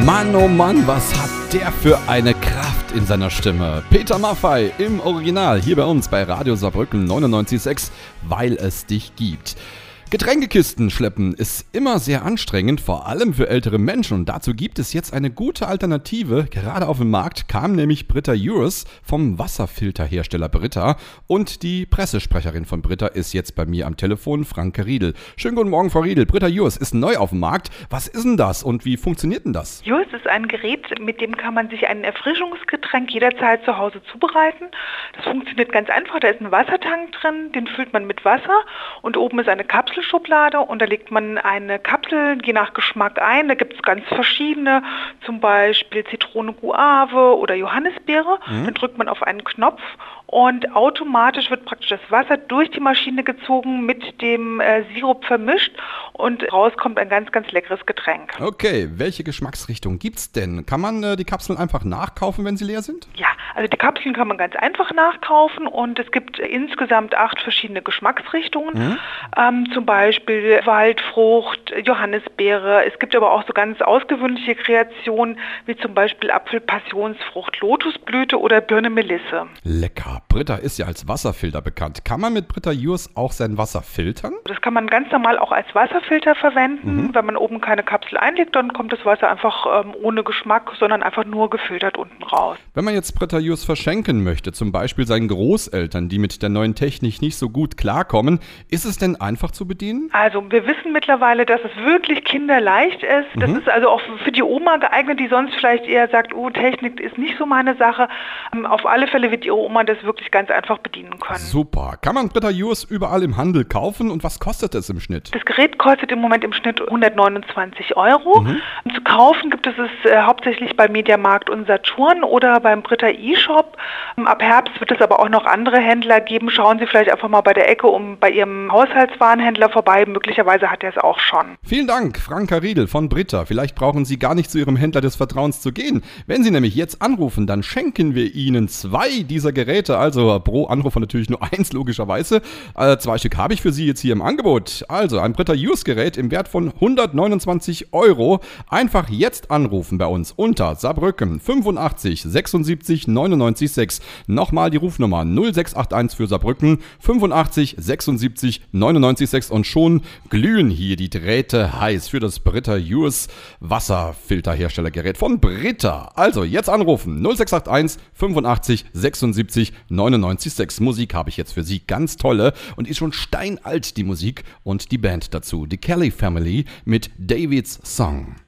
Mann, oh Mann, was hat der für eine Kraft in seiner Stimme. Peter Maffay im Original, hier bei uns bei Radio Saarbrücken 99.6, weil es dich gibt. Getränkekisten schleppen ist immer sehr anstrengend, vor allem für ältere Menschen. Und dazu gibt es jetzt eine gute Alternative. Gerade auf den Markt kam nämlich Brita Urus vom Wasserfilterhersteller Brita. Und die Pressesprecherin von Brita ist jetzt bei mir am Telefon, Franke Riedel. Schönen guten Morgen, Frau Riedel. Brita Urus ist neu auf dem Markt. Was ist denn das und wie funktioniert denn das? Urus ist ein Gerät, mit dem kann man sich ein Erfrischungsgetränk jederzeit zu Hause zubereiten. Das funktioniert ganz einfach. Da ist ein Wassertank drin, den füllt man mit Wasser und oben ist eine Kapselschublade und da legt man eine Kapsel je nach Geschmack ein. Da gibt es ganz verschiedene, zum Beispiel Zitrone, Guave oder Johannisbeere. Dann drückt man auf einen Knopf und automatisch wird praktisch das Wasser durch die Maschine gezogen, mit dem Sirup vermischt und raus kommt ein ganz, ganz leckeres Getränk. Okay, welche Geschmacksrichtung gibt's denn? Kann man die Kapseln einfach nachkaufen, wenn sie leer sind? Ja, also die Kapseln kann man ganz einfach nachkaufen und es gibt insgesamt 8 verschiedene Geschmacksrichtungen. Zum Beispiel Waldfrucht, Johannisbeere. Es gibt aber auch so ganz ausgewöhnliche Kreationen, wie zum Beispiel Apfel, Passionsfrucht, Lotusblüte oder Birne Melisse. Lecker. Brita ist ja als Wasserfilter bekannt. Kann man mit Brita Urus auch sein Wasser filtern? Das kann man ganz normal auch als Wasserfilter verwenden. Wenn man oben keine Kapsel einlegt, dann kommt das Wasser einfach ohne Geschmack, sondern einfach nur gefiltert unten raus. Wenn man jetzt Brita Urus verschenken möchte, zum Beispiel seinen Großeltern, die mit der neuen Technik nicht so gut klarkommen, ist es denn einfach zu bedienen? Also wir wissen mittlerweile, dass es wirklich kinderleicht ist. Das ist also auch für die Oma geeignet, die sonst vielleicht eher sagt, oh, Technik ist nicht so meine Sache. Auf alle Fälle wird ihre Oma das wirklich ganz einfach bedienen können. Super. Kann man Brita Urus überall im Handel kaufen und was kostet es im Schnitt? Das Gerät kostet im Moment im Schnitt 129 €. Zu kaufen gibt es hauptsächlich bei Mediamarkt und Saturn oder beim Brita eShop. Ab Herbst wird es aber auch noch andere Händler geben. Schauen Sie vielleicht einfach mal bei der Ecke bei Ihrem Haushaltswarenhändler vorbei. Möglicherweise hat er es auch schon. Vielen Dank, Franka Riedel von Brita. Vielleicht brauchen Sie gar nicht zu Ihrem Händler des Vertrauens zu gehen. Wenn Sie nämlich jetzt anrufen, dann schenken wir Ihnen 2 dieser Geräte. Also pro Anrufer natürlich nur 1 logischerweise. 2 Stück habe ich für Sie jetzt hier im Angebot. Also ein Brita Urus Gerät im Wert von 129 €. Einfach jetzt anrufen bei uns unter Saarbrücken 85 76 99 6. Nochmal die Rufnummer 0681 für Saarbrücken 85 76 99 6 und schon glühen hier die Drähte heiß für das Brita Urus Wasserfilterherstellergerät von Brita. Also jetzt anrufen 0681 85 76 99 6. Musik habe ich jetzt für Sie, ganz tolle und ist schon steinalt die Musik und die Band dazu, die Kelly Family mit David's Song.